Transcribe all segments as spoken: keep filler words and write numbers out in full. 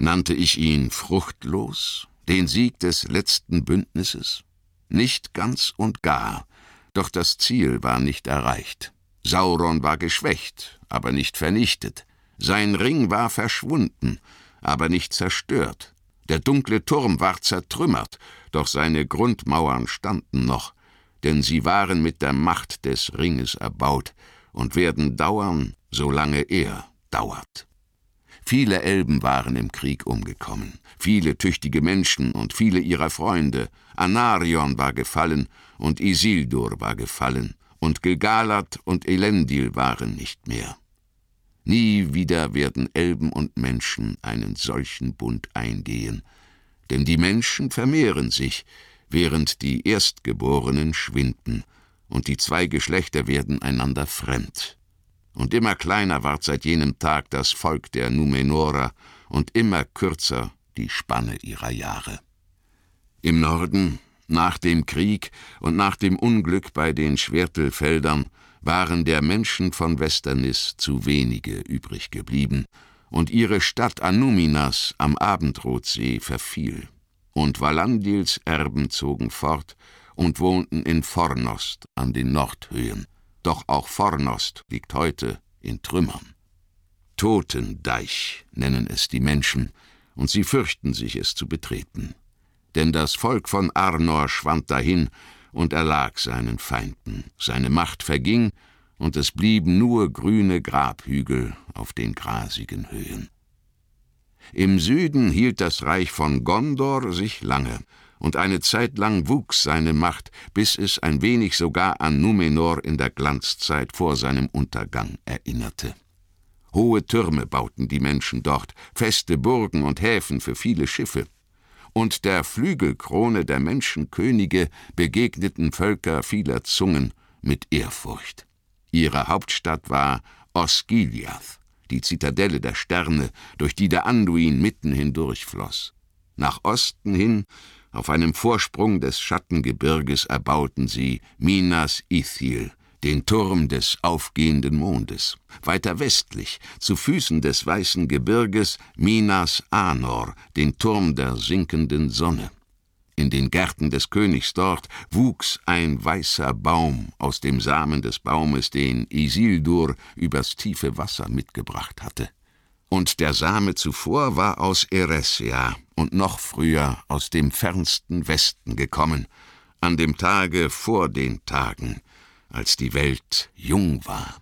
Nannte ich ihn fruchtlos, den Sieg des letzten Bündnisses? Nicht ganz und gar, doch das Ziel war nicht erreicht. Sauron war geschwächt, aber nicht vernichtet. Sein Ring war verschwunden, aber nicht zerstört. Der dunkle Turm war zertrümmert, doch seine Grundmauern standen noch, denn sie waren mit der Macht des Ringes erbaut und werden dauern, solange er dauert. Viele Elben waren im Krieg umgekommen, viele tüchtige Menschen und viele ihrer Freunde. Anarion war gefallen und Isildur war gefallen, und Gil-galad und Elendil waren nicht mehr. Nie wieder werden Elben und Menschen einen solchen Bund eingehen, denn die Menschen vermehren sich, während die Erstgeborenen schwinden, und die zwei Geschlechter werden einander fremd. Und immer kleiner ward seit jenem Tag das Volk der Numenorer und immer kürzer die Spanne ihrer Jahre. Im Norden, nach dem Krieg und nach dem Unglück bei den Schwertelfeldern, waren der Menschen von Westernis zu wenige übrig geblieben, und ihre Stadt Anúminas am Abendrotsee verfiel. Und Valandils Erben zogen fort und wohnten in Fornost an den Nordhöhen. Doch auch Fornost liegt heute in Trümmern. Totendeich nennen es die Menschen, und sie fürchten sich, es zu betreten. Denn das Volk von Arnor schwand dahin und erlag seinen Feinden. Seine Macht verging, und es blieben nur grüne Grabhügel auf den grasigen Höhen. Im Süden hielt das Reich von Gondor sich lange, und eine Zeit lang wuchs seine Macht, bis es ein wenig sogar an Númenor in der Glanzzeit vor seinem Untergang erinnerte. Hohe Türme bauten die Menschen dort, feste Burgen und Häfen für viele Schiffe. Und der Flügelkrone der Menschenkönige begegneten Völker vieler Zungen mit Ehrfurcht. Ihre Hauptstadt war Osgiliath, die Zitadelle der Sterne, durch die der Anduin mitten hindurchfloss. Nach Osten hin, auf einem Vorsprung des Schattengebirges, erbauten sie Minas Ithil, den Turm des aufgehenden Mondes. Weiter westlich, zu Füßen des weißen Gebirges, Minas Anor, den Turm der sinkenden Sonne. In den Gärten des Königs dort wuchs ein weißer Baum aus dem Samen des Baumes, den Isildur übers tiefe Wasser mitgebracht hatte. Und der Same zuvor war aus Eressëa und noch früher aus dem fernsten Westen gekommen, an dem Tage vor den Tagen, als die Welt jung war.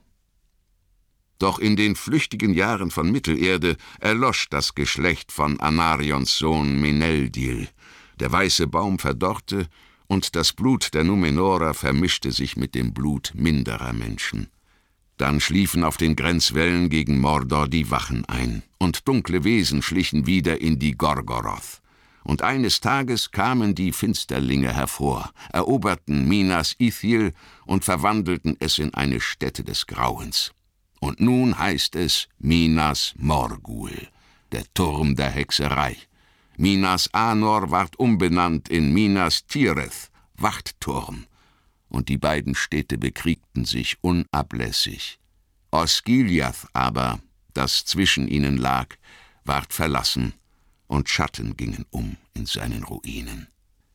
Doch in den flüchtigen Jahren von Mittelerde erlosch das Geschlecht von Anarions Sohn Meneldil. Der weiße Baum verdorrte, und das Blut der Numenorer vermischte sich mit dem Blut minderer Menschen. Dann schliefen auf den Grenzwällen gegen Mordor die Wachen ein, und dunkle Wesen schlichen wieder in die Gorgoroth. Und eines Tages kamen die Finsterlinge hervor, eroberten Minas Ithil und verwandelten es in eine Stätte des Grauens. Und nun heißt es Minas Morgul, der Turm der Hexerei. Minas Anor ward umbenannt in Minas Tirith, Wachtturm, und die beiden Städte bekriegten sich unablässig. Osgiliath aber, das zwischen ihnen lag, ward verlassen, und Schatten gingen um in seinen Ruinen.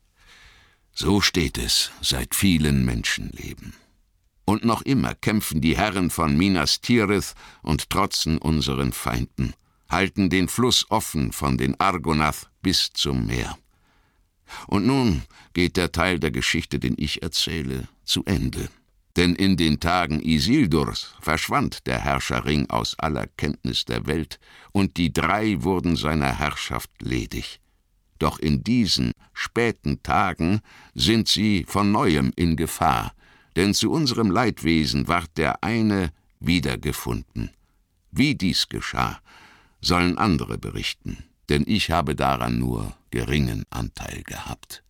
So steht es seit vielen Menschenleben. Und noch immer kämpfen die Herren von Minas Tirith und trotzen unseren Feinden, halten den Fluss offen von den Argonath bis zum Meer. Und nun geht der Teil der Geschichte, den ich erzähle, zu Ende. Denn in den Tagen Isildurs verschwand der Herrscherring aus aller Kenntnis der Welt, und die drei wurden seiner Herrschaft ledig. Doch in diesen späten Tagen sind sie von Neuem in Gefahr, denn zu unserem Leidwesen ward der eine wiedergefunden. Wie dies geschah, sollen andere berichten, denn ich habe daran nur geringen Anteil gehabt.